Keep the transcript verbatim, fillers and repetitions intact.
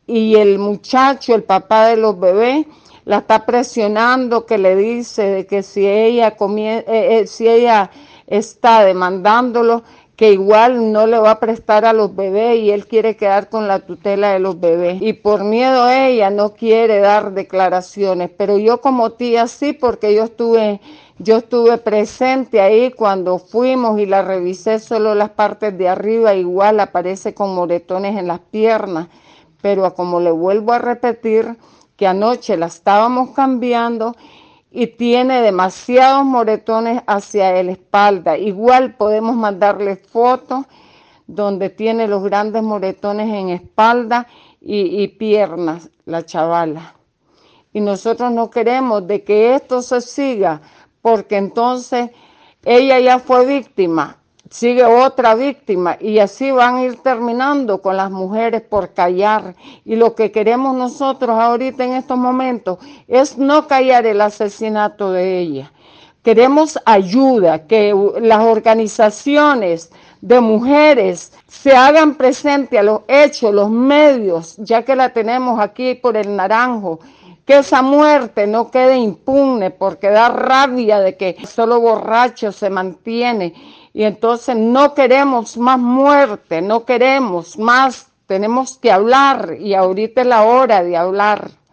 y el muchacho, el papá de los bebés, la está presionando, que le dice de que si ella, comie- eh, eh, si ella está demandándolo, que igual no le va a prestar a los bebés y él quiere quedar con la tutela de los bebés. Y por miedo ella no quiere dar declaraciones, pero yo como tía sí, porque yo estuve, yo estuve presente ahí cuando fuimos y la revisé solo las partes de arriba, igual aparece con moretones en las piernas, pero como le vuelvo a repetir, que anoche la estábamos cambiando y tiene demasiados moretones hacia la espalda. Igual podemos mandarle fotos donde tiene los grandes moretones en espalda y, y piernas, la chavala. Y nosotros no queremos de que esto se siga, porque entonces ella ya fue víctima, sigue otra víctima y así van a ir terminando con las mujeres por callar. Y lo que queremos nosotros ahorita en estos momentos es no callar el asesinato de ella. Queremos ayuda, que las organizaciones de mujeres se hagan presentes a los hechos, los medios, ya que la tenemos aquí por el Naranjo, que esa muerte no quede impune, porque da rabia de que solo borracho se mantiene. Y entonces no queremos más muerte, no queremos más, tenemos que hablar y ahorita es la hora de hablar.